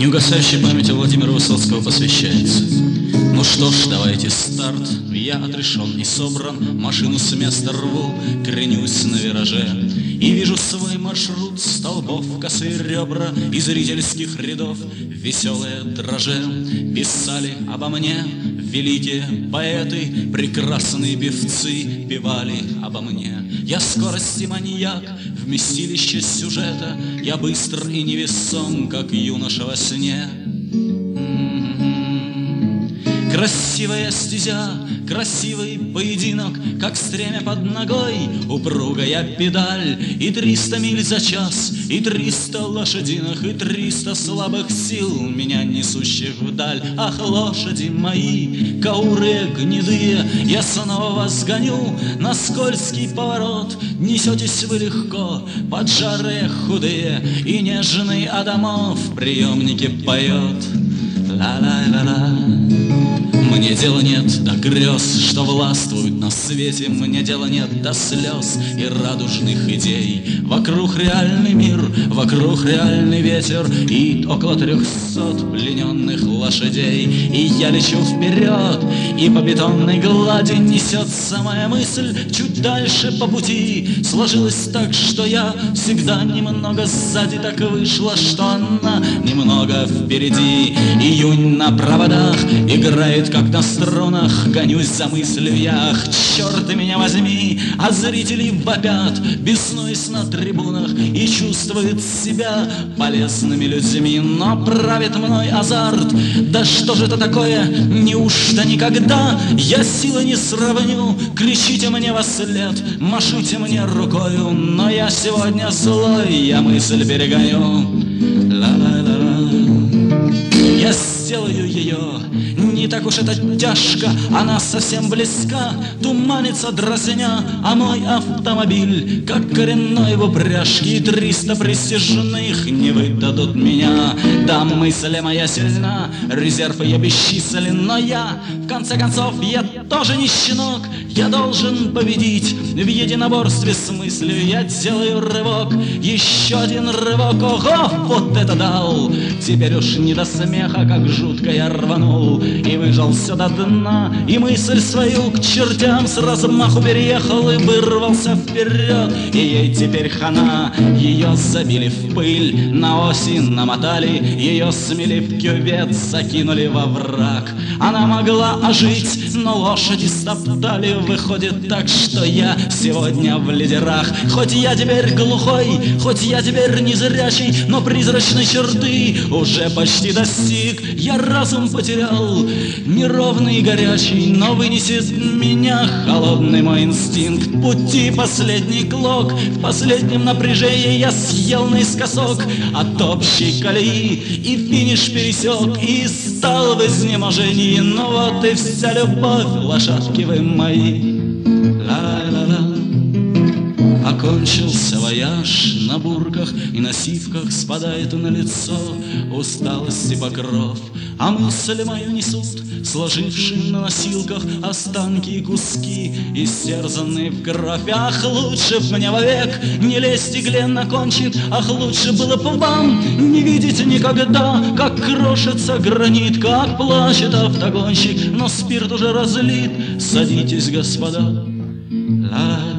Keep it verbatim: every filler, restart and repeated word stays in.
Неугасающей памяти Владимира Высоцкого посвящается. Ну что ж, давайте старт. Я отрешен и собран, машину с места рву, кренюсь на вираже и вижу свой маршрут. Столбов косые ребра и зрительских рядов веселые дроже писали обо мне великие поэты, прекрасные певцы певали обо мне. Я скорость и маньяк, вместилище сюжета, я быстр и невесом, как юноша во сне. Красивая стезя, красивый поединок, как стремя под ногой, упругая педаль. И триста миль за час, и триста лошадиных, и триста слабых сил, меня несущих вдаль. Ах, лошади мои, каурые гнедые, я снова вас гоню на скользкий поворот. Несетесь вы легко, поджарые худые, и нежный Адамов в приемнике поет. Ла-ла-ла-ла. Мне дела нет до грез, что властвуют на свете. Мне дела нет до слез и радужных идей. Вокруг реальный мир, вокруг реальный ветер, и около трехсот плененных лошадей. И я лечу вперед, и по бетонной глади несется моя мысль чуть дальше по пути. Сложилось так, что я всегда немного сзади, так вышло, что она немного впереди. Июнь на проводах играет как на струнах, гонюсь за мыслью я, ах, черт меня возьми, а зрители вопят, беснуясь на трибунах, и чувствуют себя полезными людьми. Но правит мной азарт, да что же это такое, неужто никогда я силы не сравню? Кричите мне во след, машите мне рукою, но я сегодня злой, я мысль перегоню. Ла-ла-ла-ла. Я сделаю ее, не так уж это тяжко, она совсем близка, туманится дразня, а мой автомобиль, как коренной в упряжке, и триста присяжных не выдадут меня. Да, мысль моя сильна, резерв ее бесчислен, но я, в конце концов, я тоже не щенок, я должен победить в единоборстве с мыслью. Я делаю рывок, еще один рывок, ого, вот это дал! Теперь уж не до смеха, как жутко я рванул и выжал все до дна, и мысль свою к чертям с размаху переехал и вырвался вперед. И ей теперь хана, ее забили в пыль, на оси намотали, ее смели в кювет, закинули во враг. Она могла ожить, но лошади стоптали. Выходит так, что я сегодня в лидерах. Хоть я теперь глухой, хоть я теперь незрячий, но призрачной черты уже почти достиг. Я разум потерял, неровный и горячий, но вынесет меня холодный мой инстинкт. Пути последний клок, в последнем напряжении я съел наискосок от общей колеи, и финиш пересек, и стал в изнеможении. Ну вот и вся любовь, лошадки вы мои. Ла-ла-ла. Окончился вояж, на бурках и на сивках спадает на лицо усталость и покров, а мысли мою несут, сложившие на носилках, останки и куски, истерзанные в кровь. Ах, лучше б мне вовек не лезть игле на кончик, ах, лучше было бы вам не видеть никогда, как крошится гранит, как плачет автогонщик, но спирт уже разлит. Садитесь, господа. Ла